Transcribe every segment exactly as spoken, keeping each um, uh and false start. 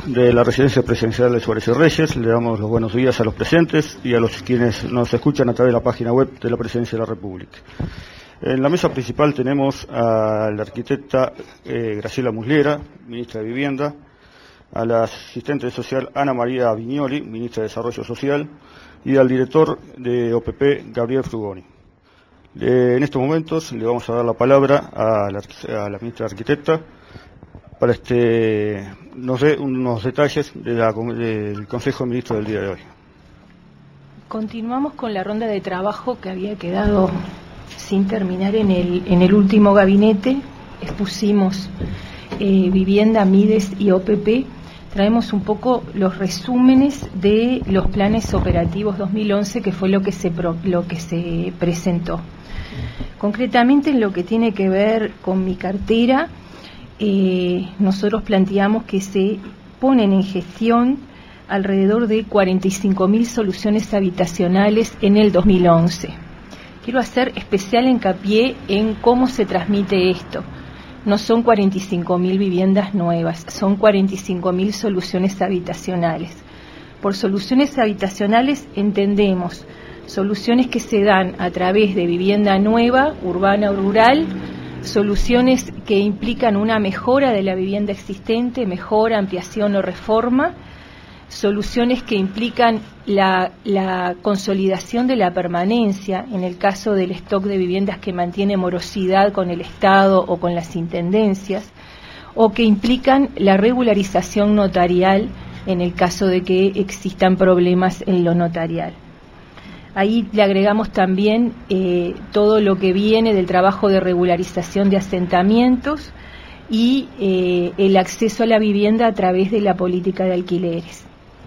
de la Residencia Presidencial de Suárez y Reyes. Le damos los buenos días a los presentes y a los quienes nos escuchan a través de la página web de la Presidencia de la República. En la mesa principal tenemos a la arquitecta eh, Graciela Muslera, ministra de Vivienda, a la asistente social Ana María Viñoli, ministra de Desarrollo Social, y al director de O P P, Gabriel Frugoni. Eh, en estos momentos le vamos a dar la palabra a la, a la ministra arquitecta para este nos dé unos detalles de la, del Consejo de Ministros del día de hoy. Continuamos con la ronda de trabajo que había quedado sin terminar en el, en el último gabinete. Expusimos eh, Vivienda, Mides y O P P. Traemos un poco los resúmenes de los planes operativos dos mil once, que fue lo que se, pro, lo que se presentó. Concretamente, en lo que tiene que ver con mi cartera, eh, nosotros planteamos que se ponen en gestión alrededor de cuarenta y cinco mil soluciones habitacionales en el dos mil once. Quiero hacer especial hincapié en cómo se transmite esto. No son cuarenta y cinco mil viviendas nuevas, son cuarenta y cinco mil soluciones habitacionales. Por soluciones habitacionales entendemos soluciones que se dan a través de vivienda nueva, urbana o rural, soluciones que implican una mejora de la vivienda existente, mejora, ampliación o reforma, soluciones que implican la, la consolidación de la permanencia, en el caso del stock de viviendas que mantiene morosidad con el Estado o con las intendencias, o que implican la regularización notarial en el caso de que existan problemas en lo notarial. Ahí le agregamos también eh, todo lo que viene del trabajo de regularización de asentamientos y eh, el acceso a la vivienda a través de la política de alquileres.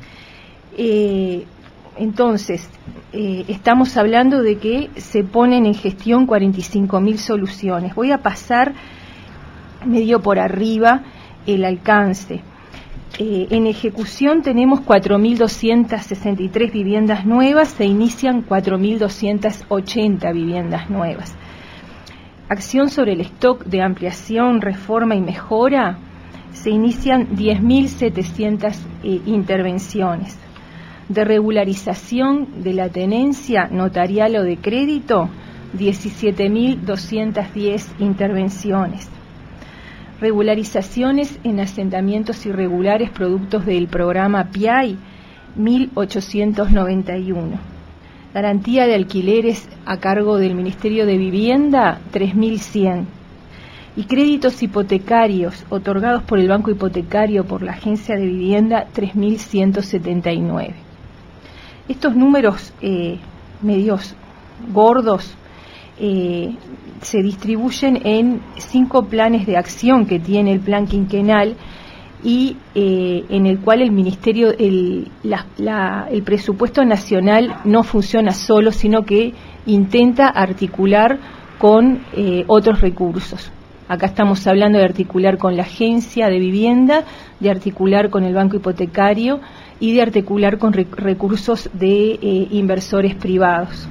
Eh, entonces, eh, estamos hablando de que se ponen en gestión cuarenta y cinco mil soluciones. Voy a pasar medio por arriba el alcance. Eh, en ejecución tenemos cuatro mil doscientas sesenta y tres viviendas nuevas, se inician cuatro mil doscientas ochenta viviendas nuevas. Acción sobre el stock de ampliación, reforma y mejora, se inician diez mil setecientas eh, intervenciones. De regularización de la tenencia notarial o de crédito, diecisiete mil doscientas diez intervenciones. Regularizaciones en asentamientos irregulares productos del programa P I A I, mil ochocientos noventa y uno. Garantía de alquileres a cargo del Ministerio de Vivienda, tres mil cien. Y créditos hipotecarios otorgados por el Banco Hipotecario por la Agencia de Vivienda, tres mil ciento setenta y nueve. Estos números eh, medios gordos eh, se distribuyen en cinco planes de acción que tiene el plan quinquenal y eh, en el cual el Ministerio, el, la, la, el presupuesto nacional no funciona solo, sino que intenta articular con eh, otros recursos. Acá estamos hablando de articular con la Agencia de Vivienda, de articular con el Banco Hipotecario y de articular con rec- recursos de eh, inversores privados.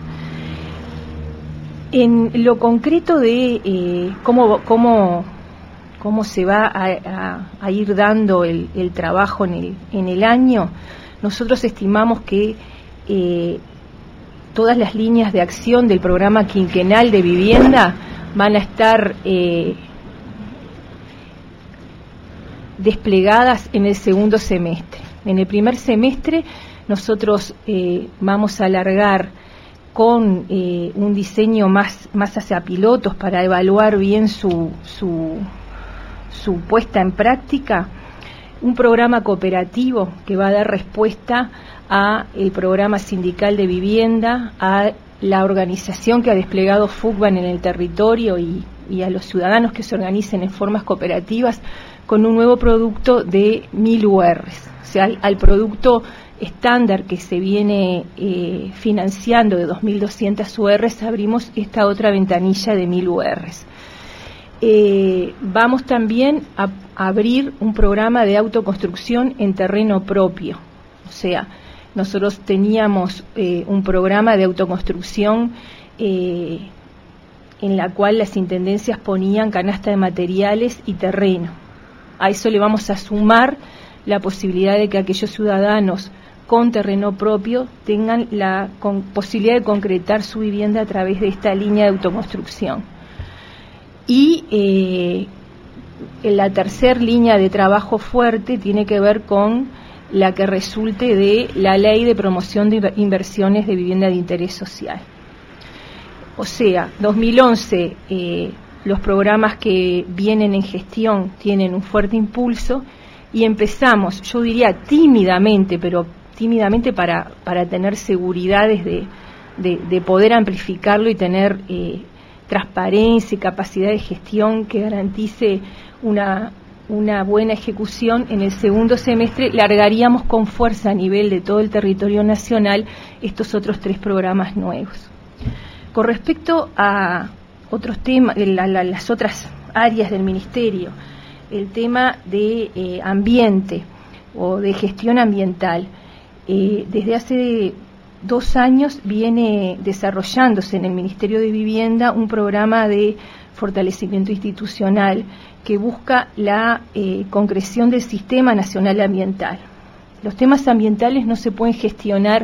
En lo concreto de eh, cómo, cómo, cómo se va a, a, a ir dando el, el trabajo en el, en el año, nosotros estimamos que eh, todas las líneas de acción del programa quinquenal de vivienda van a estar eh, desplegadas en el segundo semestre. En el primer semestre nosotros eh, vamos a alargar con eh, un diseño más, más hacia pilotos para evaluar bien su, su, su puesta en práctica, un programa cooperativo que va a dar respuesta a el programa sindical de vivienda, a la organización que ha desplegado FUCBAN en el territorio y, y a los ciudadanos que se organicen en formas cooperativas con un nuevo producto de mil U Rs, o sea, al, al producto estándar que se viene eh, financiando de dos mil doscientas U Rs, abrimos esta otra ventanilla de mil U Rs. Eh, vamos también a, a abrir un programa de autoconstrucción en terreno propio, o sea, nosotros teníamos eh, un programa de autoconstrucción eh, en la cual las intendencias ponían canasta de materiales y terreno. A eso le vamos a sumar la posibilidad de que aquellos ciudadanos con terreno propio tengan la con, posibilidad de concretar su vivienda a través de esta línea de autoconstrucción. Y eh, la tercera línea de trabajo fuerte tiene que ver con la que resulte de la Ley de Promoción de Inversiones de Vivienda de Interés Social. O sea, dos mil once, eh, los programas que vienen en gestión tienen un fuerte impulso y empezamos, yo diría tímidamente, pero tímidamente para, para tener seguridades de, de, de poder amplificarlo y tener eh, transparencia y capacidad de gestión que garantice una, una buena ejecución. En el segundo semestre largaríamos con fuerza a nivel de todo el territorio nacional estos otros tres programas nuevos. Con respecto a otros temas, la, la, las otras áreas del Ministerio, el tema de eh, ambiente o de gestión ambiental, eh, desde hace dos años viene desarrollándose en el Ministerio de Vivienda un programa de fortalecimiento institucional que busca la eh, concreción del Sistema Nacional Ambiental. Los temas ambientales no se pueden gestionar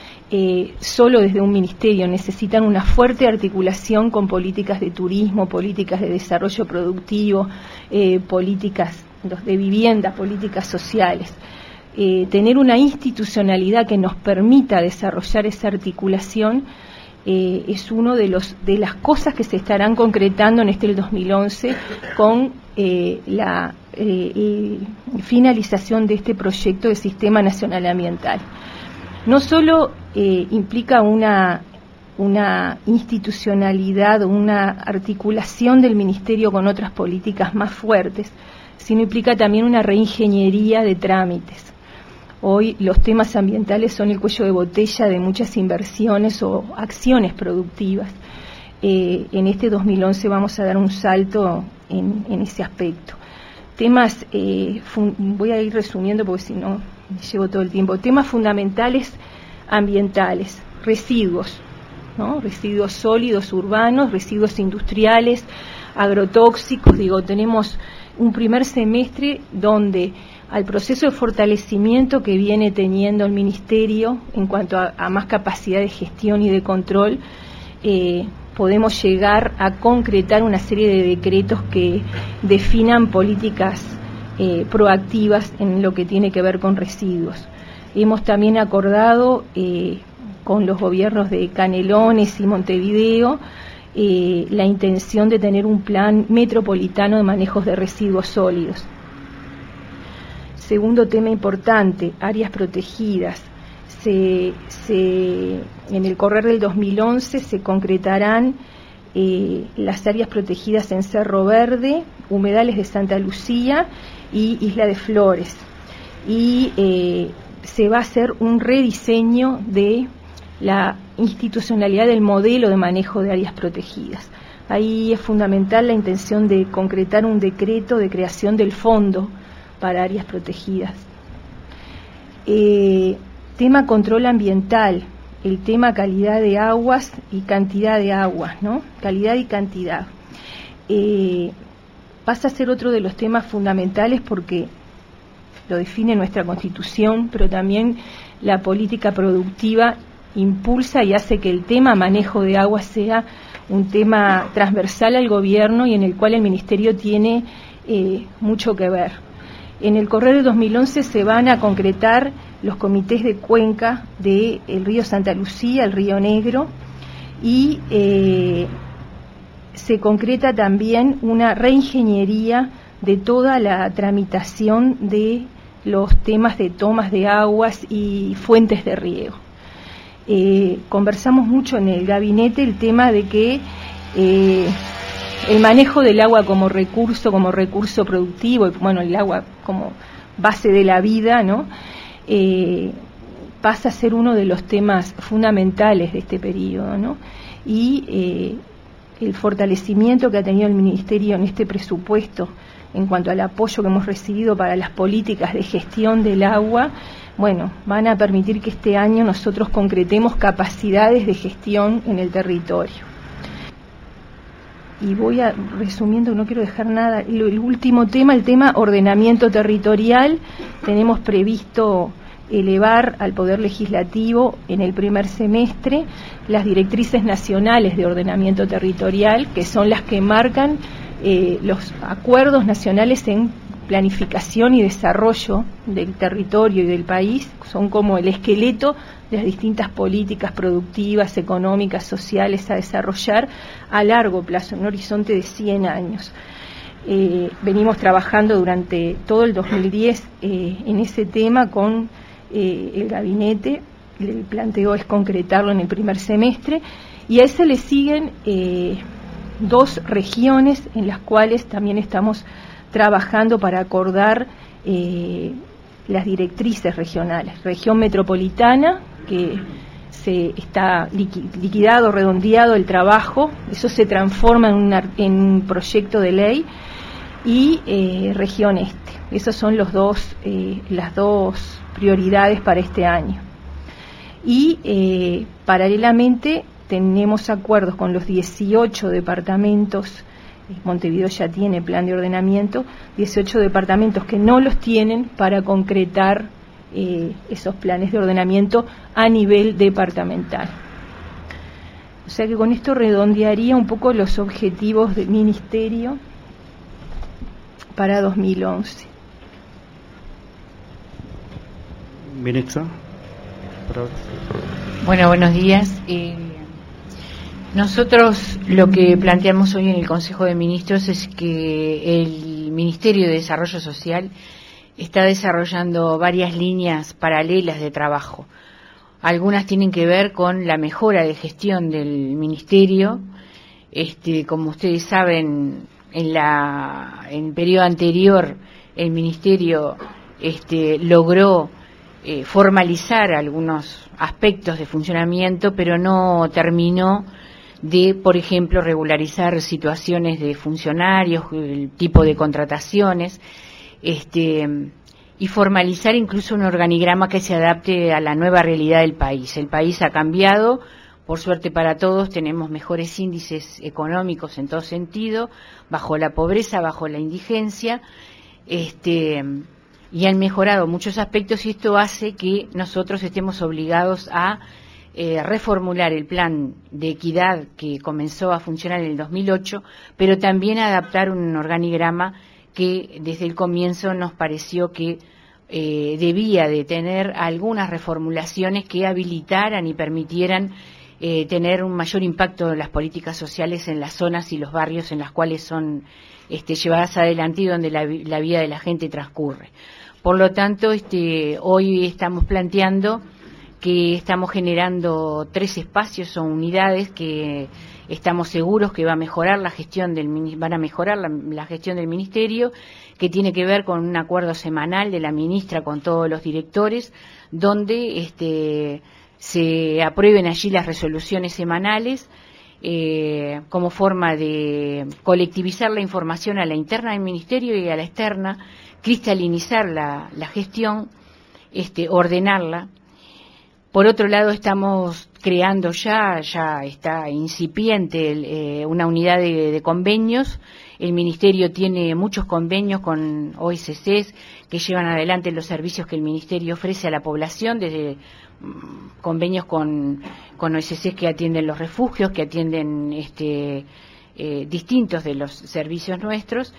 Eh, solo desde un ministerio, necesitan una fuerte articulación con políticas de turismo, políticas de desarrollo productivo, eh, políticas de vivienda, políticas sociales. Eh, tener una institucionalidad que nos permita desarrollar esa articulación eh, es uno de los de las cosas que se estarán concretando en este dos mil once con eh, la eh, finalización de este proyecto de Sistema Nacional Ambiental. No solo eh, implica una, una institucionalidad, una articulación del Ministerio con otras políticas más fuertes, sino implica también una reingeniería de trámites. Hoy los temas ambientales son el cuello de botella de muchas inversiones o acciones productivas. Eh, en este dos mil once vamos a dar un salto en, en ese aspecto. Temas, eh, voy a ir resumiendo porque si no llevo todo el tiempo, temas fundamentales ambientales, residuos, ¿no? Residuos sólidos urbanos, residuos industriales, agrotóxicos. Digo, tenemos un primer semestre donde al proceso de fortalecimiento que viene teniendo el Ministerio en cuanto a, a más capacidad de gestión y de control, eh, podemos llegar a concretar una serie de decretos que definan políticas eh, proactivas en lo que tiene que ver con residuos. Hemos también acordado eh, con los gobiernos de Canelones y Montevideo eh, la intención de tener un plan metropolitano de manejos de residuos sólidos. Segundo tema importante, áreas protegidas. Se, se, en el correr del dos mil once se concretarán eh, las áreas protegidas en Cerro Verde, Humedales de Santa Lucía y Isla de Flores. Y eh, se va a hacer un rediseño de la institucionalidad del modelo de manejo de áreas protegidas. Ahí es fundamental la intención de concretar un decreto de creación del fondo para áreas protegidas. Eh, tema control ambiental, el tema calidad de aguas y cantidad de aguas, ¿no? Calidad y cantidad. Eh, pasa a ser otro de los temas fundamentales porque lo define nuestra Constitución, pero también la política productiva impulsa y hace que el tema manejo de aguas sea un tema transversal al gobierno y en el cual el Ministerio tiene eh, mucho que ver. En el correr de dos mil once se van a concretar los comités de cuenca del río Santa Lucía, el río Negro, y eh, se concreta también una reingeniería de toda la tramitación de los temas de tomas de aguas y fuentes de riego. Eh, conversamos mucho en el gabinete el tema de que eh, el manejo del agua como recurso, como recurso productivo, y bueno, el agua como base de la vida, ¿no? Eh, pasa a ser uno de los temas fundamentales de este periodo, ¿no? Y eh, el fortalecimiento que ha tenido el Ministerio en este presupuesto en cuanto al apoyo que hemos recibido para las políticas de gestión del agua, bueno, van a permitir que este año nosotros concretemos capacidades de gestión en el territorio. y voy a resumiendo, no quiero dejar nada, el, el último tema, el tema ordenamiento territorial. Tenemos previsto elevar al Poder Legislativo en el primer semestre las directrices nacionales de ordenamiento territorial, que son las que marcan eh, los acuerdos nacionales en planificación y desarrollo del territorio y del país. Son como el esqueleto de las distintas políticas productivas, económicas, sociales a desarrollar a largo plazo, en un horizonte de cien años. Eh, venimos trabajando durante todo el dos mil diez eh, en ese tema con eh, el gabinete. El planteo es concretarlo en el primer semestre, y a ese le siguen eh, dos regiones en las cuales también estamos trabajando para acordar eh, las directrices regionales. Región metropolitana, que se está liquidado, redondeado el trabajo, eso se transforma en, una, en un proyecto de ley, y eh, región este. Esas son los dos, eh, las dos prioridades para este año. Y eh, paralelamente tenemos acuerdos con los dieciocho departamentos. Montevideo ya tiene plan de ordenamiento, dieciocho departamentos que no los tienen para concretar eh, esos planes de ordenamiento a nivel departamental. O sea que con esto redondearía un poco los objetivos del Ministerio para dos mil once. Ministra. Bueno, buenos días. Eh, nosotros lo que planteamos hoy en el Consejo de Ministros es que el Ministerio de Desarrollo Social está desarrollando varias líneas paralelas de trabajo. Algunas tienen que ver con la mejora de gestión del Ministerio. Este, como ustedes saben, en la en el periodo anterior el Ministerio este, logró eh, formalizar algunos aspectos de funcionamiento, pero no terminó de, por ejemplo, regularizar situaciones de funcionarios, el tipo de contrataciones, este, y formalizar incluso un organigrama que se adapte a la nueva realidad del país. El país ha cambiado, por suerte para todos, tenemos mejores índices económicos en todo sentido, bajo la pobreza, bajo la indigencia, este, y han mejorado muchos aspectos, y esto hace que nosotros estemos obligados a eh, reformular el plan de equidad que comenzó a funcionar en el dos mil ocho, pero también adaptar un organigrama que desde el comienzo nos pareció que eh, debía de tener algunas reformulaciones que habilitaran y permitieran eh, tener un mayor impacto en las políticas sociales en las zonas y los barrios en las cuales son este, llevadas adelante y donde la, la vida de la gente transcurre. Por lo tanto, este, hoy estamos planteando que estamos generando tres espacios o unidades que estamos seguros que va a mejorar la gestión del van a mejorar la, la gestión del ministerio, que tiene que ver con un acuerdo semanal de la ministra con todos los directores, donde este, se aprueben allí las resoluciones semanales eh, como forma de colectivizar la información a la interna del ministerio y a la externa, cristalinizar la, la gestión, este, ordenarla. Por otro lado, estamos creando ya, ya está incipiente eh, una unidad de, de convenios. El Ministerio tiene muchos convenios con O S Cs que llevan adelante los servicios que el Ministerio ofrece a la población, desde mmm, convenios con, con O S Cs que atienden los refugios, que atienden este, eh, distintos de los servicios nuestros.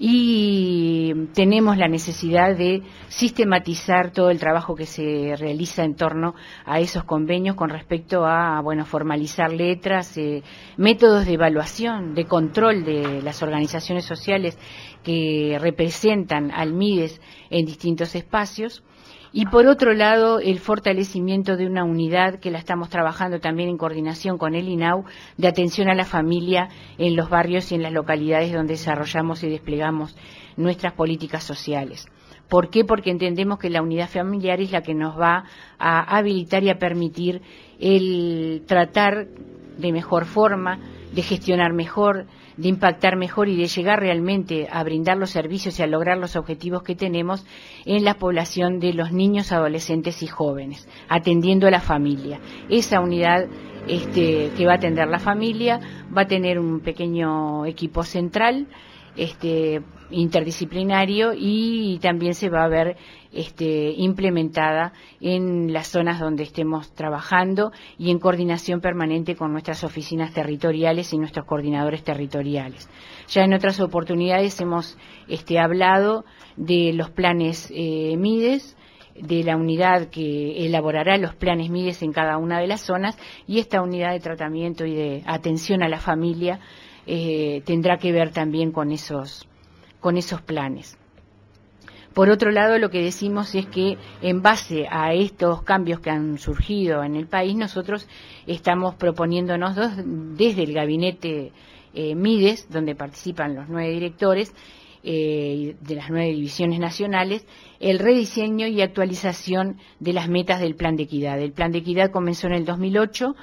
Y tenemos la necesidad de sistematizar todo el trabajo que se realiza en torno a esos convenios con respecto a, bueno, formalizar letras, eh, métodos de evaluación, de control de las organizaciones sociales que representan al MIDES en distintos espacios. Y por otro lado, el fortalecimiento de una unidad que la estamos trabajando también en coordinación con el I N A U, de atención a la familia en los barrios y en las localidades donde desarrollamos y desplegamos nuestras políticas sociales. ¿Por qué? Porque entendemos que la unidad familiar es la que nos va a habilitar y a permitir el tratar de mejor forma, de gestionar mejor, de impactar mejor y de llegar realmente a brindar los servicios y a lograr los objetivos que tenemos en la población de los niños, adolescentes y jóvenes, atendiendo a la familia. Esa unidad este, que va a atender la familia va a tener un pequeño equipo central, este, interdisciplinario, y también se va a ver este, implementada en las zonas donde estemos trabajando y en coordinación permanente con nuestras oficinas territoriales y nuestros coordinadores territoriales. Ya en otras oportunidades hemos este, hablado de los planes eh, MIDES, de la unidad que elaborará los planes MIDES en cada una de las zonas, y esta unidad de tratamiento y de atención a la familia eh, tendrá que ver también con esos, con esos planes. Por otro lado, lo que decimos es que en base a estos cambios que han surgido en el país, nosotros estamos proponiéndonos dos, desde el gabinete eh, MIDES, donde participan los nueve directores, Eh, de las nueve divisiones nacionales, el rediseño y actualización de las metas del Plan de Equidad. El Plan de Equidad comenzó en el dos mil ocho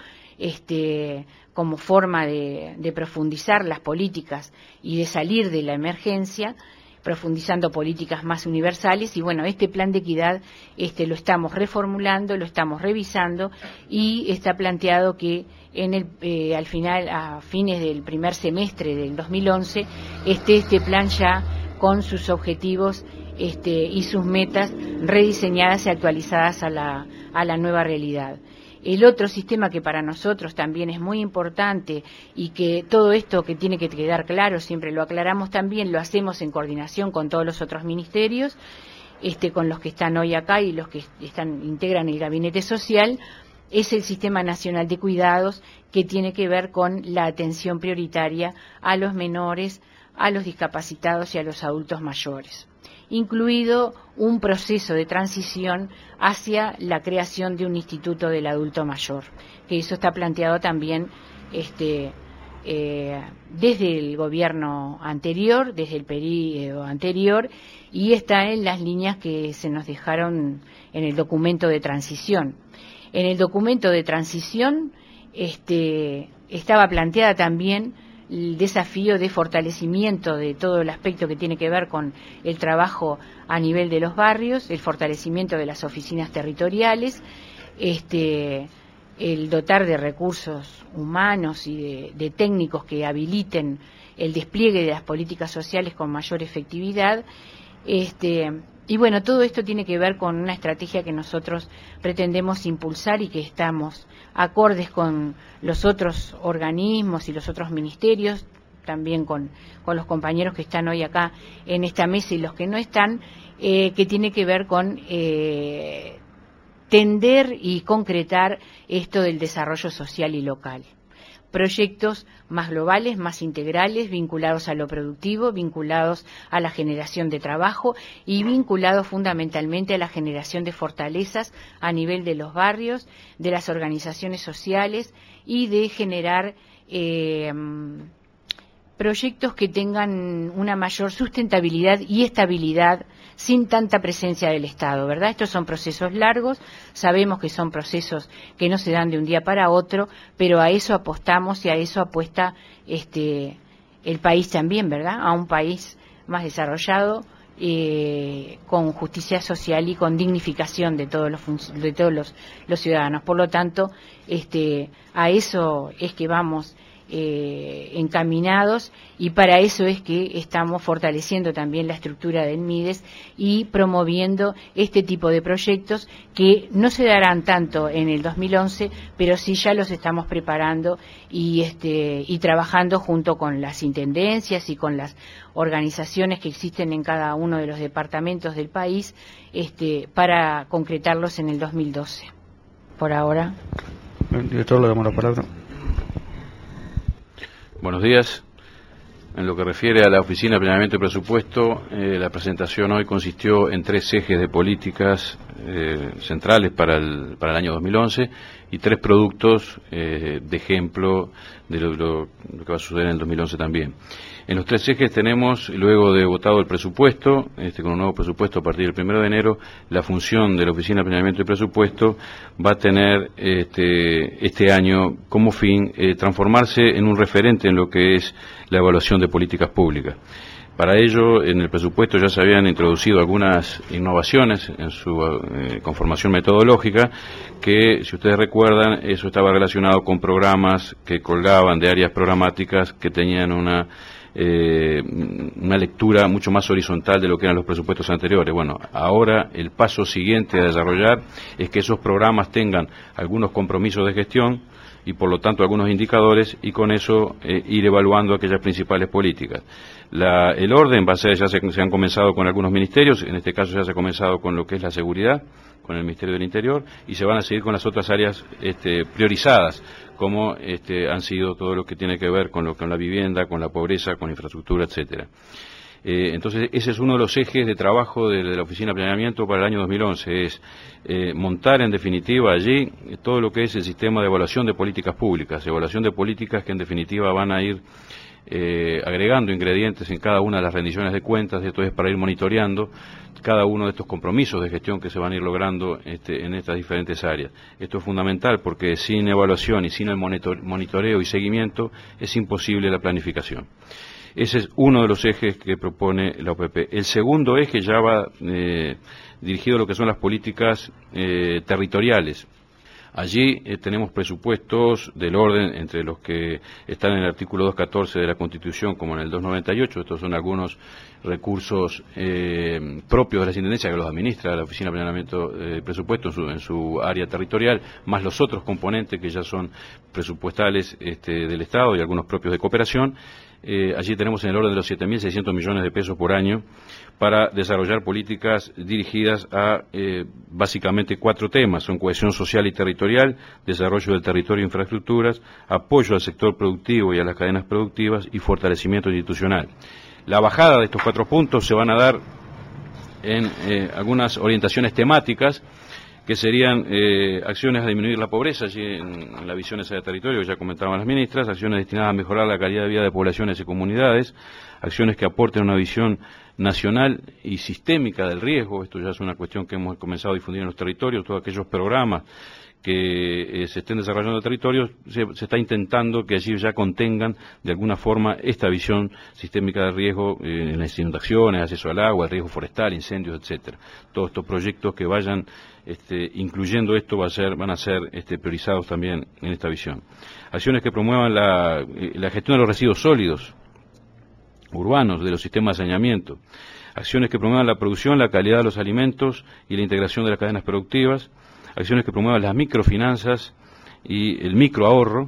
este, como forma de, de profundizar las políticas y de salir de la emergencia, profundizando políticas más universales, y bueno, este Plan de Equidad este, lo estamos reformulando, lo estamos revisando, y está planteado que en el, eh, al final, a fines del primer semestre del dos mil once, esté este plan ya con sus objetivos este, y sus metas rediseñadas y actualizadas a la, a la nueva realidad. El otro sistema que para nosotros también es muy importante, y que todo esto que tiene que quedar claro, siempre lo aclaramos también, lo hacemos en coordinación con todos los otros ministerios, este, con los que están hoy acá y los que están, integran el Gabinete Social, es el Sistema Nacional de Cuidados, que tiene que ver con la atención prioritaria a los menores, a los discapacitados y a los adultos mayores, incluido un proceso de transición hacia la creación de un Instituto del Adulto Mayor, que eso está planteado también este, eh, desde el gobierno anterior, desde el periodo anterior, y está en las líneas que se nos dejaron en el documento de transición. En el documento de transición este, estaba planteada también el desafío de fortalecimiento de todo el aspecto que tiene que ver con el trabajo a nivel de los barrios, el fortalecimiento de las oficinas territoriales, este, el dotar de recursos humanos y de, de técnicos que habiliten el despliegue de las políticas sociales con mayor efectividad. Este, y bueno, todo esto tiene que ver con una estrategia que nosotros pretendemos impulsar y que estamos acordes con los otros organismos y los otros ministerios, también con, con los compañeros que están hoy acá en esta mesa y los que no están, eh, que tiene que ver con eh, tender y concretar esto del desarrollo social y local. Proyectos más globales, más integrales, vinculados a lo productivo, vinculados a la generación de trabajo y vinculados fundamentalmente a la generación de fortalezas a nivel de los barrios, de las organizaciones sociales, y de generar eh, proyectos que tengan una mayor sustentabilidad y estabilidad sin tanta presencia del Estado, ¿verdad? Estos son procesos largos, sabemos que son procesos que no se dan de un día para otro, pero a eso apostamos y a eso apuesta este, el país también, ¿verdad? A un país más desarrollado, eh, con justicia social y con dignificación de todos los, de todos los, los ciudadanos. Por lo tanto, este, a eso es que vamos Eh, encaminados, y para eso es que estamos fortaleciendo también la estructura del MIDES y promoviendo este tipo de proyectos que no se darán tanto en el dos mil once, pero sí ya los estamos preparando y, este, y trabajando junto con las intendencias y con las organizaciones que existen en cada uno de los departamentos del país, este, para concretarlos en el dos mil doce. Por ahora. El director, le damos la palabra. Buenos días. En lo que refiere a la Oficina de Planeamiento y Presupuesto, eh, la presentación hoy consistió en tres ejes de políticas eh, centrales para el, para el año dos mil once y tres productos eh, de ejemplo de lo, lo, lo que va a suceder en el dos mil once también. En los tres ejes tenemos, luego de votado el presupuesto, este, con un nuevo presupuesto a partir del primero de enero, la función de la Oficina de Planeamiento y Presupuesto va a tener este, este año como fin eh, transformarse en un referente en lo que es la evaluación de políticas públicas. Para ello, en el presupuesto ya se habían introducido algunas innovaciones en su eh, conformación metodológica, que, si ustedes recuerdan, eso estaba relacionado con programas que colgaban de áreas programáticas que tenían una eh, una lectura mucho más horizontal de lo que eran los presupuestos anteriores. Bueno, ahora el paso siguiente a desarrollar es que esos programas tengan algunos compromisos de gestión y por lo tanto algunos indicadores, y con eso eh, ir evaluando aquellas principales políticas. La, el orden va a ser, ya se, se han comenzado con algunos ministerios, en este caso ya se ha comenzado con lo que es la seguridad, con el Ministerio del Interior, y se van a seguir con las otras áreas este, priorizadas, como este, han sido todo lo que tiene que ver con, lo, con la vivienda, con la pobreza, con la infraestructura, etcétera. Eh, entonces, ese es uno de los ejes de trabajo de, de la Oficina de Planeamiento para el año dos mil once, es eh, montar en definitiva allí todo lo que es el sistema de evaluación de políticas públicas, evaluación de políticas que en definitiva van a ir eh, agregando ingredientes en cada una de las rendiciones de cuentas, esto es para ir monitoreando cada uno de estos compromisos de gestión que se van a ir logrando este, en estas diferentes áreas. Esto es fundamental porque sin evaluación y sin el monitoreo y seguimiento es imposible la planificación. Ese es uno de los ejes que propone la O P P. El segundo eje ya va eh, dirigido a lo que son las políticas eh, territoriales. Allí eh, tenemos presupuestos del orden entre los que están en el artículo doscientos catorce de la Constitución como en el doscientos noventa y ocho. Estos son algunos recursos eh, propios de las intendencias que los administra la Oficina de Planeamiento y eh, Presupuesto en su, en su área territorial, más los otros componentes que ya son presupuestales este, del Estado y algunos propios de cooperación. Eh, allí tenemos en el orden de los siete mil seiscientos millones de pesos por año para desarrollar políticas dirigidas a eh, básicamente cuatro temas: son cohesión social y territorial, desarrollo del territorio e infraestructuras, apoyo al sector productivo y a las cadenas productivas y fortalecimiento institucional. La bajada de estos cuatro puntos se van a dar en eh, algunas orientaciones temáticas que serían eh, acciones a disminuir la pobreza, allí en, en la visión esa de territorio que ya comentaban las ministras, acciones destinadas a mejorar la calidad de vida de poblaciones y comunidades, acciones que aporten una visión nacional y sistémica del riesgo. Esto ya es una cuestión que hemos comenzado a difundir en los territorios, todos aquellos programas que eh, se estén desarrollando en los territorios, se, se está intentando que allí ya contengan de alguna forma esta visión sistémica de riesgo eh, en las inundaciones, acceso al agua, el riesgo forestal, incendios, etcétera. Todos estos proyectos que vayan este, incluyendo esto va a ser, van a ser este, priorizados también en esta visión. Acciones que promuevan la, la gestión de los residuos sólidos urbanos, de los sistemas de saneamiento. Acciones que promuevan la producción, la calidad de los alimentos y la integración de las cadenas productivas. Acciones que promuevan las microfinanzas y el microahorro,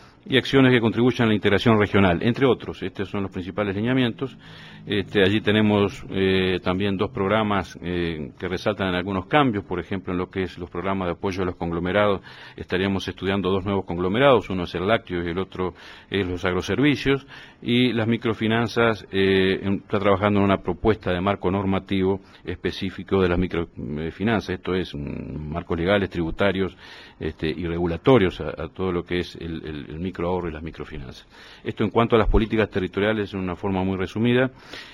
y acciones que contribuyan a la integración regional, entre otros. Estos son los principales lineamientos. Este, allí tenemos eh, también dos programas eh, que resaltan en algunos cambios. Por ejemplo, en lo que es los programas de apoyo a los conglomerados, estaríamos estudiando dos nuevos conglomerados, uno es el lácteo y el otro es los agroservicios, y las microfinanzas eh, está trabajando en una propuesta de marco normativo específico de las microfinanzas. Esto es um, marcos legales, tributarios este, y regulatorios a, a todo lo que es el, el, el microahorro y las microfinanzas. Esto en cuanto a las políticas territoriales en una forma muy resumida.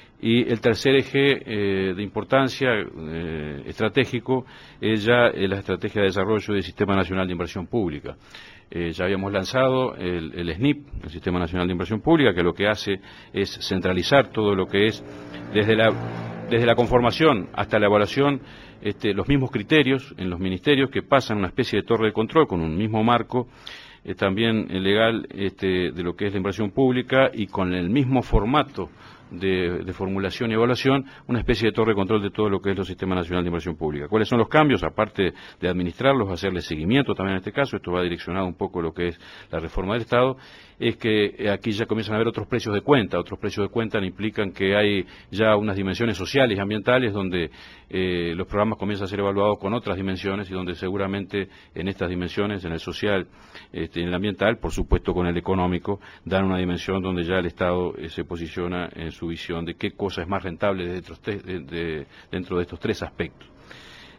Y el tercer eje eh, de importancia eh, estratégico es ya eh, la estrategia de desarrollo del Sistema Nacional de Inversión Pública. Eh, ya habíamos lanzado el, el S N I P, el Sistema Nacional de Inversión Pública, que lo que hace es centralizar todo lo que es desde la, desde la conformación hasta la evaluación, este, los mismos criterios en los ministerios, que pasan una especie de torre de control con un mismo marco eh, también legal este, de lo que es la inversión pública, y con el mismo formato De, de formulación y evaluación, una especie de torre de control de todo lo que es el Sistema Nacional de Inversión Pública. ¿Cuáles son los cambios? Aparte de administrarlos, hacerle seguimiento también en este caso, esto va direccionado un poco a lo que es la reforma del Estado, es que aquí ya comienzan a haber otros precios de cuenta. Otros precios de cuenta implican que hay ya unas dimensiones sociales y ambientales donde eh, los programas comienzan a ser evaluados con otras dimensiones, y donde seguramente en estas dimensiones, en el social, este, en el ambiental, por supuesto con el económico, dan una dimensión donde ya el Estado eh, se posiciona en su visión de qué cosa es más rentable dentro de, de, dentro de estos tres aspectos.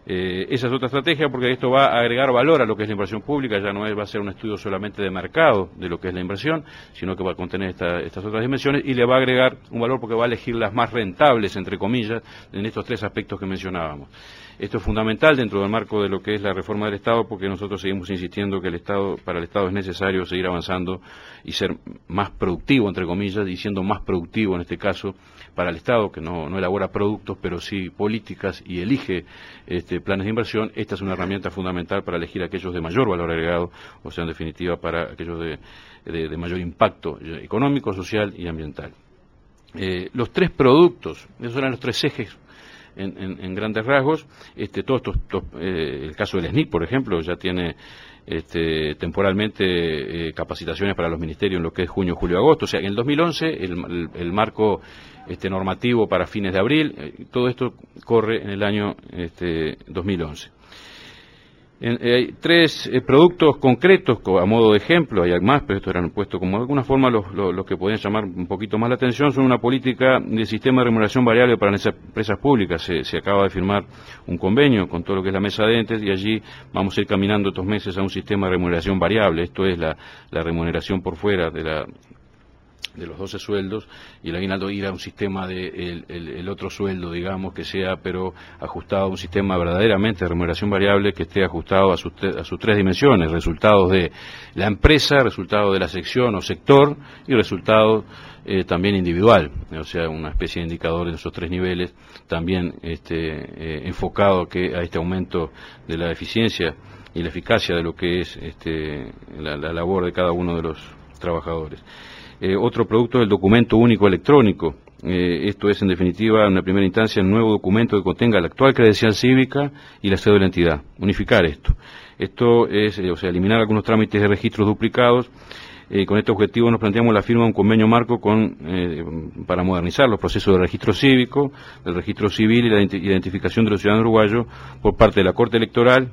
Eh, esa es otra estrategia, porque esto va a agregar valor a lo que es la inversión pública. Ya no es, va a ser un estudio solamente de mercado de lo que es la inversión, sino que va a contener esta, estas otras dimensiones, y le va a agregar un valor porque va a elegir las más rentables, entre comillas, en estos tres aspectos que mencionábamos. Esto es fundamental dentro del marco de lo que es la reforma del Estado, porque nosotros seguimos insistiendo que el Estado, para el Estado es necesario seguir avanzando y ser más productivo, entre comillas, y siendo más productivo en este caso para el Estado, que no, no elabora productos, pero sí políticas y elige este, planes de inversión. Esta es una herramienta fundamental para elegir aquellos de mayor valor agregado, o sea, en definitiva, para aquellos de, de, de mayor impacto económico, social y ambiental. Eh, los tres productos, esos eran los tres ejes en, en, en grandes rasgos. Este, todo esto, todo, eh, el caso del S N I C, por ejemplo, ya tiene este, temporalmente eh, capacitaciones para los ministerios en lo que es junio, julio, agosto. O sea, en el dos mil once, el, el, el marco este, normativo para fines de abril, eh, todo esto corre en el año este, dos mil once. En, eh, hay tres eh, productos concretos, a modo de ejemplo, hay más, pero estos eran puestos como de alguna forma los, los, los que podían llamar un poquito más la atención. Son una política de sistema de remuneración variable para las empresas públicas. Se, se acaba de firmar un convenio con todo lo que es la mesa de entes, y allí vamos a ir caminando estos meses a un sistema de remuneración variable. Esto es la, la remuneración por fuera de la de los doce sueldos, y el aguinaldo ir a un sistema de el, el, el otro sueldo, digamos, que sea pero ajustado a un sistema verdaderamente de remuneración variable, que esté ajustado a sus, a sus tres dimensiones: resultados de la empresa, resultados de la sección o sector, y resultados eh, también individual, o sea, una especie de indicador en esos tres niveles, también este, eh, enfocado que a este aumento de la eficiencia y la eficacia de lo que es este, la, la labor de cada uno de los trabajadores. Eh, otro producto es el documento único electrónico. Eh, esto es, en definitiva, en una primera instancia, un nuevo documento que contenga la actual credencial cívica y la cédula de identidad. Unificar esto. Esto es, eh, o sea, eliminar algunos trámites de registros duplicados. Eh, con este objetivo nos planteamos la firma de un convenio marco con, eh, para modernizar los procesos de registro cívico, del registro civil y la identificación de los ciudadanos uruguayos por parte de la Corte Electoral,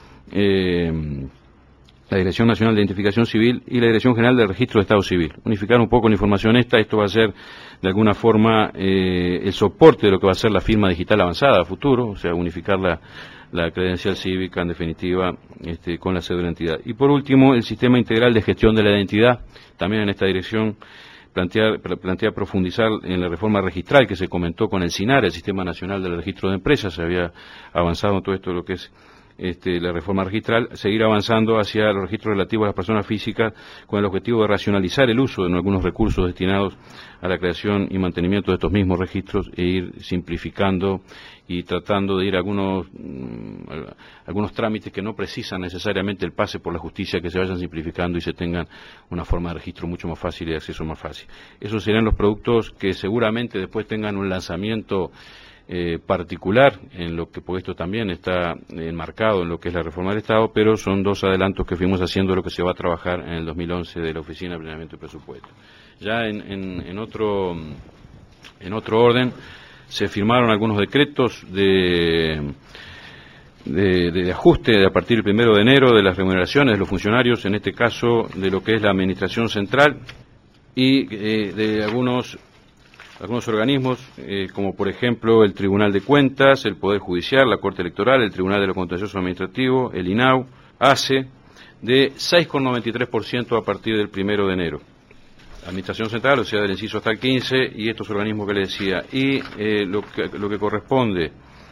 eh, la Dirección Nacional de Identificación Civil y la Dirección General del Registro de Estado Civil. Unificar un poco la información esta. Esto va a ser, de alguna forma, eh, el soporte de lo que va a ser la firma digital avanzada a futuro, o sea, unificar la, la credencial cívica, en definitiva, este, con la cédula de identidad. Y por último, el sistema integral de gestión de la identidad. También en esta dirección plantea, plantea profundizar en la reforma registral que se comentó con el SINAR, el Sistema Nacional del Registro de Empresas. Se había avanzado en todo esto lo que es Este, la reforma registral, seguir avanzando hacia los registros relativos a las personas físicas, con el objetivo de racionalizar el uso de algunos recursos destinados a la creación y mantenimiento de estos mismos registros, e ir simplificando y tratando de ir a algunos, mmm, algunos trámites que no precisan necesariamente el pase por la justicia, que se vayan simplificando y se tengan una forma de registro mucho más fácil y de acceso más fácil. Esos serían los productos que seguramente después tengan un lanzamiento Eh, particular, en lo que por esto también está enmarcado en lo que es la reforma del Estado, pero son dos adelantos que fuimos haciendo de lo que se va a trabajar en el dos mil once de la Oficina de Planeamiento y Presupuesto. Ya en, en, en otro en otro orden, se firmaron algunos decretos de De, de ajuste a partir del primero de enero de las remuneraciones de los funcionarios, en este caso de lo que es la Administración Central, y eh, de algunos algunos organismos, eh, como por ejemplo el Tribunal de Cuentas, el Poder Judicial, la Corte Electoral, el Tribunal de lo Contencioso Administrativo, el I N A U, A C E, de seis coma noventa y tres por ciento a partir del primero de enero. Administración Central, o sea, del inciso hasta el quince, y estos organismos que les decía. Y eh, lo, que, lo que corresponde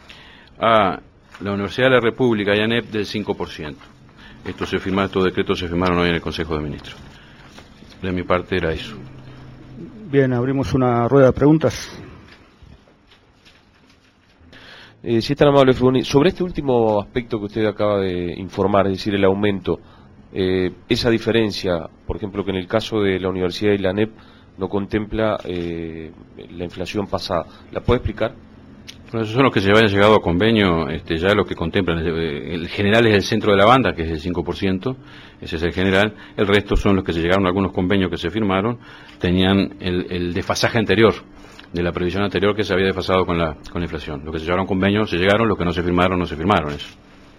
a la Universidad de la República y ANEP del cinco por ciento. Estos, se firmaron, estos decretos se firmaron hoy en el Consejo de Ministros. De mi parte era eso. Bien, abrimos una rueda de preguntas. Eh, si es tan amable, Frugoni, sobre este último aspecto que usted acaba de informar, es decir, el aumento, eh, esa diferencia, por ejemplo, que en el caso de la Universidad y la ANEP no contempla eh, la inflación pasada, ¿la puede explicar? Bueno, esos son los que se hayan llegado a convenio, este, ya lo que contemplan. El general es el centro de la banda, que es el cinco por ciento, ese es el general. El resto son los que se llegaron a algunos convenios que se firmaron, tenían el, el desfasaje anterior, de la previsión anterior que se había desfasado con la, con la inflación. Los que se llegaron a convenios se llegaron, los que no se firmaron no se firmaron, eso.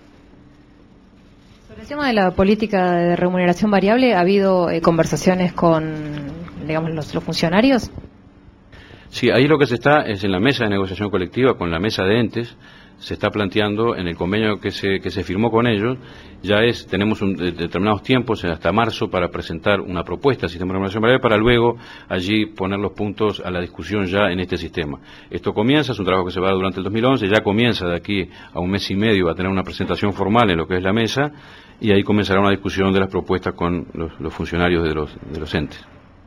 Sobre el tema de la política de remuneración variable, ¿ha habido eh, conversaciones con, digamos, los, los funcionarios? Sí, ahí lo que se está es en la mesa de negociación colectiva, con la mesa de entes, se está planteando en el convenio que se que se firmó con ellos, ya es, tenemos un, de, determinados tiempos, hasta marzo, para presentar una propuesta al sistema de remuneración variable, para luego allí poner los puntos a la discusión ya en este sistema. Esto comienza, es un trabajo que se va a dar durante el dos mil once, ya comienza de aquí a un mes y medio, va a tener una presentación formal en lo que es la mesa, y ahí comenzará una discusión de las propuestas con los, los funcionarios de los, de los entes.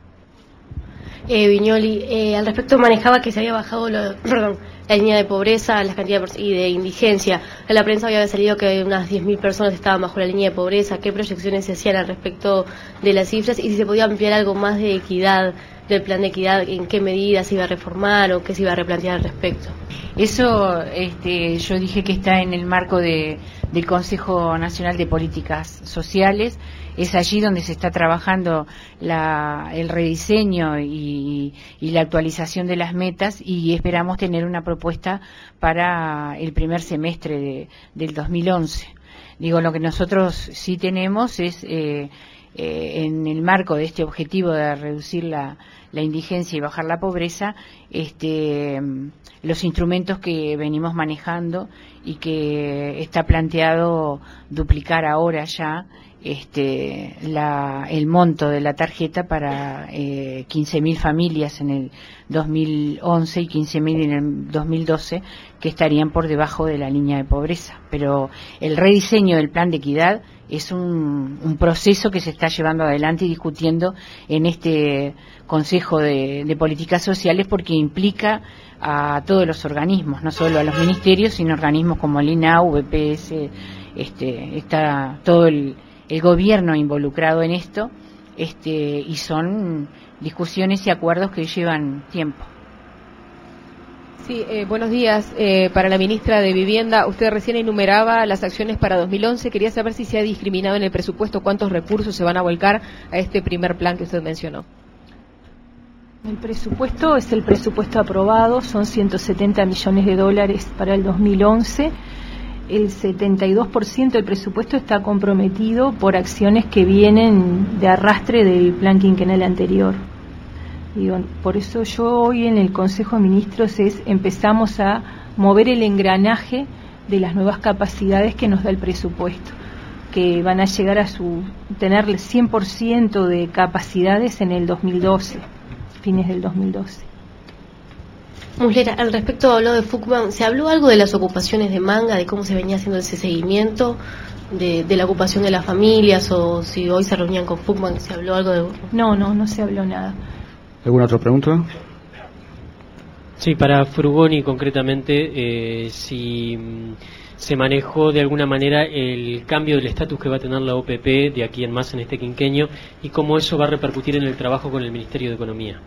Eh, Viñoli, eh, al respecto manejaba que se había bajado lo, perdón, la línea de pobreza, las cantidades y de indigencia. En la prensa había salido que unas diez mil personas estaban bajo la línea de pobreza. ¿Qué proyecciones se hacían al respecto de las cifras? Y si se podía ampliar algo más de equidad, del plan de equidad, en qué medidas se iba a reformar o qué se iba a replantear al respecto. Eso este, yo dije que está en el marco de, del Consejo Nacional de Políticas Sociales. Es allí donde se está trabajando la, el rediseño y, y la actualización de las metas, y esperamos tener una propuesta para el primer semestre de, del dos mil once. Digo, lo que nosotros sí tenemos es, eh, eh, en el marco de este objetivo de reducir la, la indigencia y bajar la pobreza, este, los instrumentos que venimos manejando y que está planteado duplicar ahora ya este la el monto de la tarjeta para eh, quince mil familias en el dos mil once y quince mil en el dos mil doce que estarían por debajo de la línea de pobreza. Pero el rediseño del plan de equidad es un, un proceso que se está llevando adelante y discutiendo en este Consejo de, de Políticas Sociales, porque implica a todos los organismos, no solo a los ministerios, sino organismos como el I N A U, B P S, este, está todo el el gobierno involucrado en esto, este, y son discusiones y acuerdos que llevan tiempo. Sí, eh, buenos días. Eh, para la ministra de Vivienda, usted recién enumeraba las acciones para dos mil once. Quería saber si se ha discriminado en el presupuesto cuántos recursos se van a volcar a este primer plan que usted mencionó. El presupuesto es el presupuesto aprobado, son ciento setenta millones de dólares para el dos mil once. El setenta y dos por ciento del presupuesto está comprometido por acciones que vienen de arrastre del plan quinquenal anterior. Digo, por eso yo hoy en el Consejo de Ministros es empezamos a mover el engranaje de las nuevas capacidades que nos da el presupuesto, que van a llegar a su tener el cien por ciento de capacidades en el dos mil doce, fines del dos mil doce. Muslera, al respecto habló de Fuckman, ¿se habló algo de las ocupaciones de Manga, de cómo se venía haciendo ese seguimiento de, de la ocupación de las familias, o si hoy se reunían con Fuckman, ¿se habló algo de...? No, no, no se habló nada. ¿Alguna otra pregunta? Sí, para Frugoni concretamente, eh, si se manejó de alguna manera el cambio del estatus que va a tener la O P P de aquí en más en este quinquenio, y cómo eso va a repercutir en el trabajo con el Ministerio de Economía.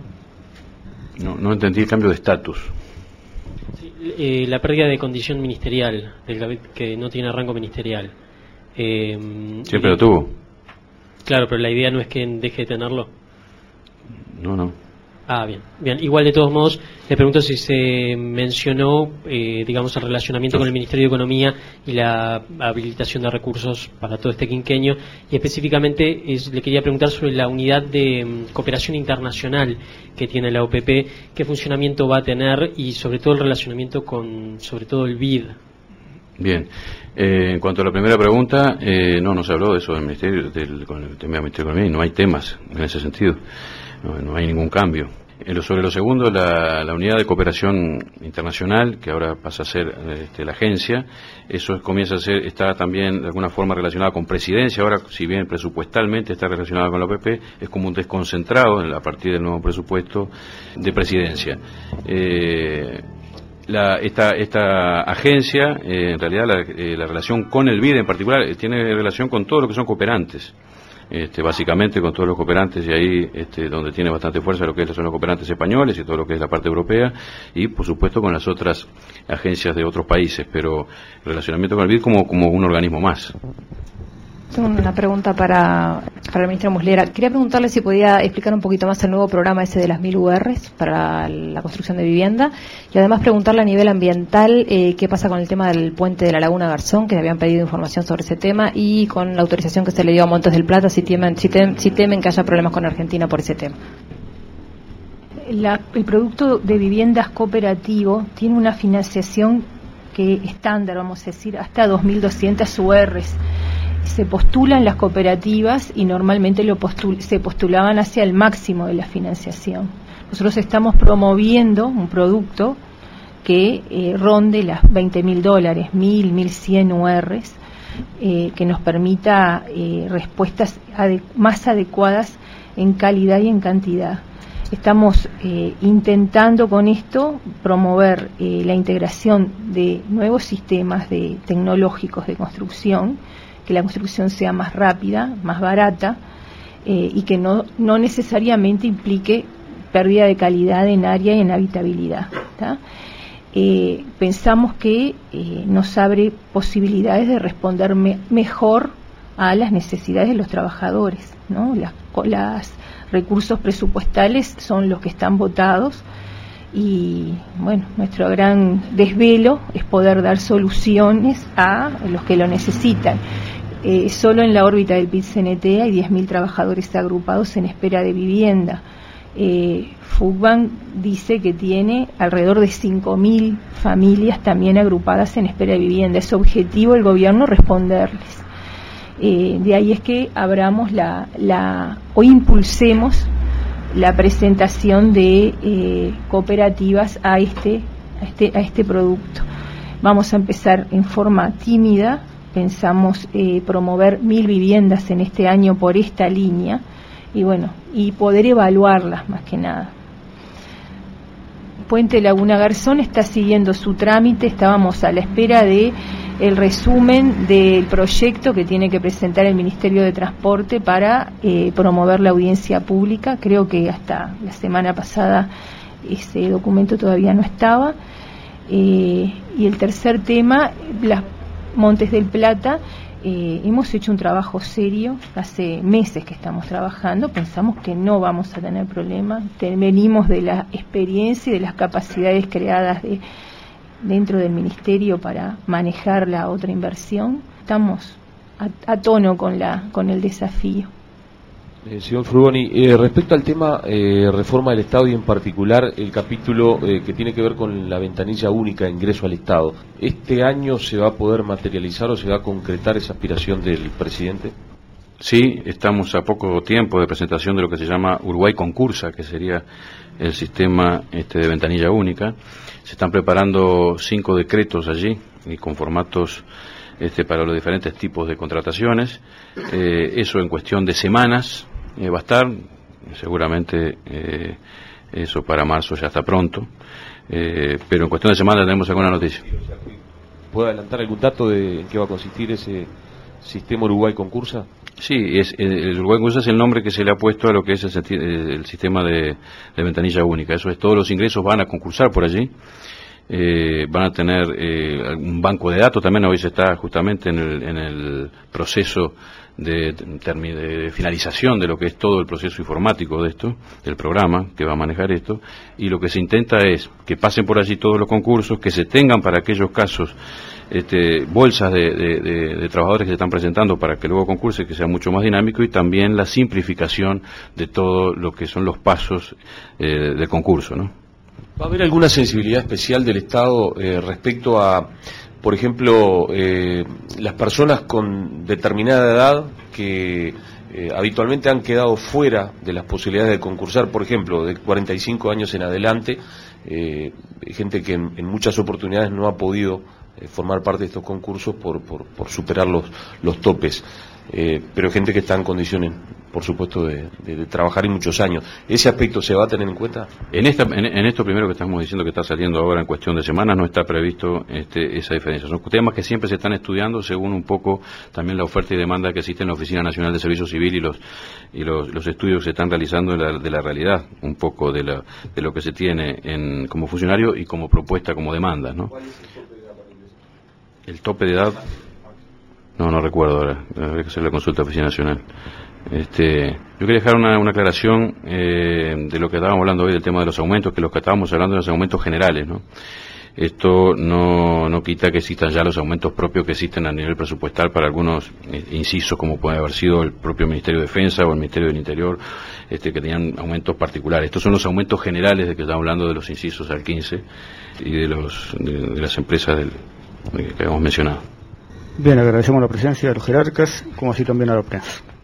No, no entendí el cambio de estatus. Sí, eh, la pérdida de condición ministerial, del que no tiene rango ministerial. Eh, Siempre lo tuvo. Claro, pero la idea no es que deje de tenerlo. No, no. Ah, bien. Bien. Igual, de todos modos, le pregunto si se mencionó, eh, digamos, el relacionamiento con el Ministerio de Economía y la habilitación de recursos para todo este quinquenio, y específicamente es, le quería preguntar sobre la unidad de um, cooperación internacional que tiene la O P P, qué funcionamiento va a tener y sobre todo el relacionamiento con, sobre todo, el B I D. Bien. Eh, en cuanto a la primera pregunta, eh, no, no se habló de eso del Ministerio, del, con el tema del Ministerio de Economía, y no hay temas en ese sentido. No, no hay ningún cambio. En lo, sobre lo segundo, la, la unidad de cooperación internacional, que ahora pasa a ser este, la agencia, eso comienza a ser, está también de alguna forma relacionada con presidencia. Ahora, si bien presupuestalmente está relacionada con la O P P, es como un desconcentrado a partir del nuevo presupuesto de presidencia. Eh, La, esta, esta agencia, eh, en realidad la, eh, la relación con el B I D en particular, eh, tiene relación con todo lo que son cooperantes, este, básicamente con todos los cooperantes, y ahí este, donde tiene bastante fuerza lo que son los cooperantes españoles y todo lo que es la parte europea, y por supuesto con las otras agencias de otros países, pero relacionamiento con el B I D como, como un organismo más. Tengo una pregunta para, para el ministro Muslera. Quería preguntarle si podía explicar un poquito más el nuevo programa ese de las mil U Rs para la construcción de vivienda, y además preguntarle a nivel ambiental eh, qué pasa con el tema del puente de la Laguna Garzón, que habían pedido información sobre ese tema, y con la autorización que se le dio a Montes del Plata, si temen, si temen, si temen que haya problemas con Argentina por ese tema. La, el producto de viviendas cooperativo tiene una financiación que estándar, vamos a decir, hasta dos mil doscientas U Rs. Se postulan las cooperativas y normalmente lo postul se postulaban hacia el máximo de la financiación. Nosotros estamos promoviendo un producto que eh, ronde las veinte mil dólares, mil, mil cien U Rs, eh, que nos permita eh, respuestas ade más adecuadas en calidad y en cantidad. Estamos eh, intentando con esto promover eh, la integración de nuevos sistemas de tecnológicos de construcción, que la construcción sea más rápida, más barata eh, y que no, no necesariamente implique pérdida de calidad en área y en habitabilidad. ¿tá? Eh, pensamos que eh, nos abre posibilidades de responder me mejor a las necesidades de los trabajadores, ¿no? Las, las recursos presupuestales son los que están votados y, bueno, nuestro gran desvelo es poder dar soluciones a los que lo necesitan. Eh, solo en la órbita del P I T C N T hay diez mil trabajadores agrupados en espera de vivienda. Eh, Fugban dice que tiene alrededor de cinco mil familias también agrupadas en espera de vivienda. Es objetivo del gobierno responderles. Eh, de ahí es que abramos la, la o impulsemos la presentación de eh, cooperativas a este, a este a este producto. Vamos a empezar en forma tímida. Pensamos eh, promover mil viviendas en este año por esta línea y bueno y poder evaluarlas más que nada. Puente Laguna Garzón está siguiendo su trámite. Estábamos a la espera de el resumen del proyecto que tiene que presentar el Ministerio de Transporte para eh, promover la audiencia pública. Creo que hasta la semana pasada ese documento todavía no estaba. Eh, y el tercer tema, las Montes del Plata. Eh, hemos hecho un trabajo serio, hace meses que estamos trabajando, pensamos que no vamos a tener problemas, venimos de la experiencia y de las capacidades creadas de, dentro del Ministerio para manejar la otra inversión, estamos a, a tono con, la, con el desafío. Eh, señor Frugoni, eh, respecto al tema eh, reforma del Estado y en particular el capítulo eh, que tiene que ver con la ventanilla única de ingreso al Estado, ¿este año se va a poder materializar o se va a concretar esa aspiración del presidente? Sí, estamos a poco tiempo de presentación de lo que se llama Uruguay Concursa, que sería el sistema este, de ventanilla única. Se están preparando cinco decretos allí y con formatos este, para los diferentes tipos de contrataciones. Eh, eso en cuestión de semanas. Eh, va a estar, seguramente eh, eso para marzo ya está pronto, eh, pero en cuestión de semana tenemos alguna noticia. ¿Puede adelantar algún dato de en qué va a consistir ese sistema Uruguay Concursa? Sí, es, el Uruguay Concursa es el nombre que se le ha puesto a lo que es el, el sistema de, de ventanilla única. Eso es, todos los ingresos van a concursar por allí. Eh, van a tener eh, un banco de datos también. Hoy se está justamente en el, en el proceso de, de, de finalización de lo que es todo el proceso informático de esto, del programa que va a manejar esto, y lo que se intenta es que pasen por allí todos los concursos, que se tengan para aquellos casos este, bolsas de, de, de, de trabajadores que se están presentando para que luego concurse, que sea mucho más dinámico, y también la simplificación de todo lo que son los pasos eh, del concurso, ¿no? ¿Va a haber alguna sensibilidad especial del Estado eh, respecto a, por ejemplo, eh, las personas con determinada edad que eh, habitualmente han quedado fuera de las posibilidades de concursar, por ejemplo, de cuarenta y cinco años en adelante, eh, gente que en, en muchas oportunidades no ha podido eh, formar parte de estos concursos por, por, por superar los, los topes, eh, pero gente que está en condiciones, por supuesto, de, de, de trabajar en muchos años. ¿Ese aspecto se va a tener en cuenta? En esta, en, en esto primero que estamos diciendo que está saliendo ahora en cuestión de semanas no está previsto este, esa diferencia. Son temas que siempre se están estudiando según un poco también la oferta y demanda que existe en la Oficina Nacional de Servicio Civil y los y los, los estudios que se están realizando de la, de la realidad, un poco de, la, de lo que se tiene en, como funcionario y como propuesta, como demanda, ¿no? ¿Cuál es el tope de edad? El tope de edad, no, no recuerdo ahora, habría que hacer la consulta a la Oficina Nacional. Este, yo quería dejar una, una aclaración eh, de lo que estábamos hablando hoy del tema de los aumentos, que los que estábamos hablando de los aumentos generales, ¿no? Esto no, no quita que existan ya los aumentos propios que existen a nivel presupuestal para algunos eh, incisos, como puede haber sido el propio Ministerio de Defensa o el Ministerio del Interior, este, que tenían aumentos particulares. Estos son los aumentos generales de que estamos hablando, de los incisos al quince y de, los, de, de las empresas del, de, que hemos mencionado. Bien, agradecemos la presencia de los jerarcas, como así también a la prensa.